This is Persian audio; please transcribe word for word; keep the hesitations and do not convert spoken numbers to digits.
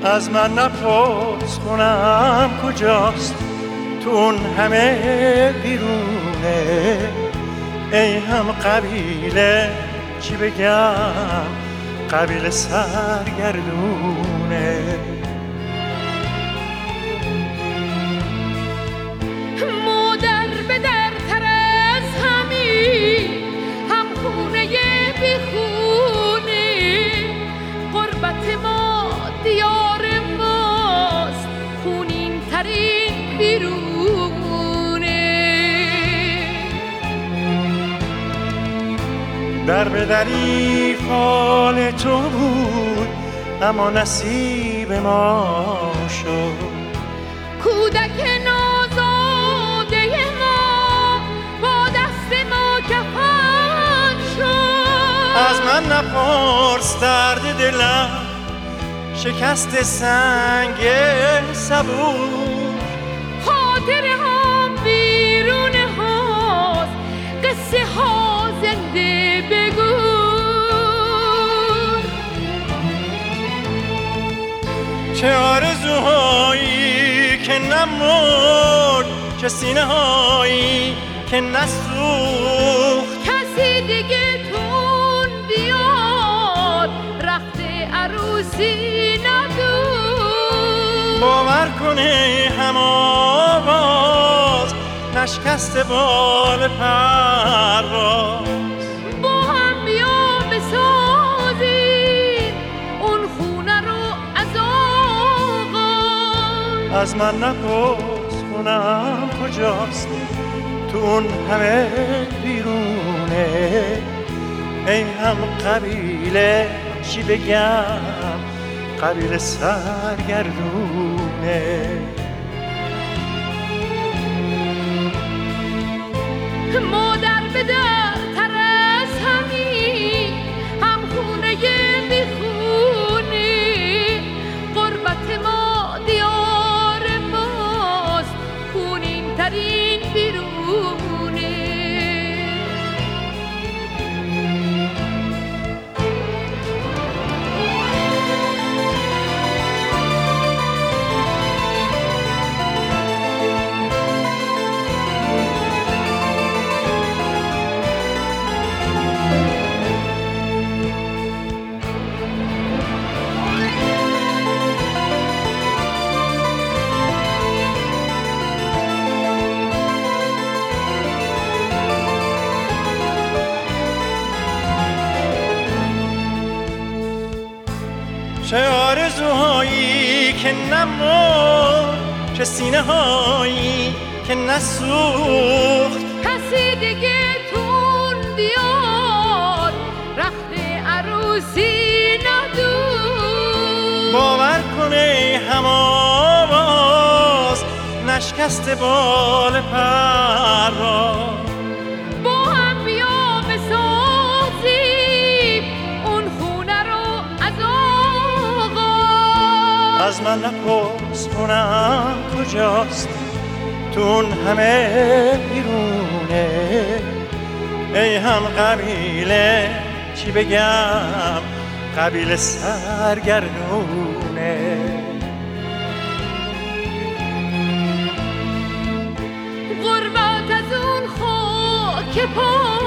از من نپرس کنم کجاست تو اون همه بیرونه. ای هم قبیله چی بگم قبیله سرگردونه. مادر به در تر از همین هم خونه بی خونه. غربت ما دیار ماست خونین ترین بیرونه. در به دری فال تو بود اما نصیب ما شد. کودک نازاده ما با دست ما کفن شد. از من نپرس درد دلم شکست سنگ صبور. خاطر هم بیرون هاست قصه ها زنده بگو. چه آرزوهایی که نمرد، چه سینه هایی که نسوخت. کسی دیگه تون بیاد رخت عروسی ندود. باور کنه هم آواز نشکست بال پرواز. با هم بیا بسازیم اون خونه رو از آغاز. از من نپرس کنم کجاست تو اون همه بیرونه. ای هم قبیله چی بگم قبیله سرگردونه. مادر به در تر از همین هم خونه بی خونه. غربت ما دیار ماست خونین ترین بیرونه. چه آرزوهایی که نمرد، چه سینه هایی که نسوخت. کسی دیگه تون بیاد رخت عروسی ندود. باور کنه هم آواز نشکست بال پرواز. با هم بیا بسازیم اون خونه رو از آغاز. از من نپرس کنم کجاست تو اون همه بیرونه. ای هم قبیله چی بگم قبیله سرگردونه. غربت از اون خاک پا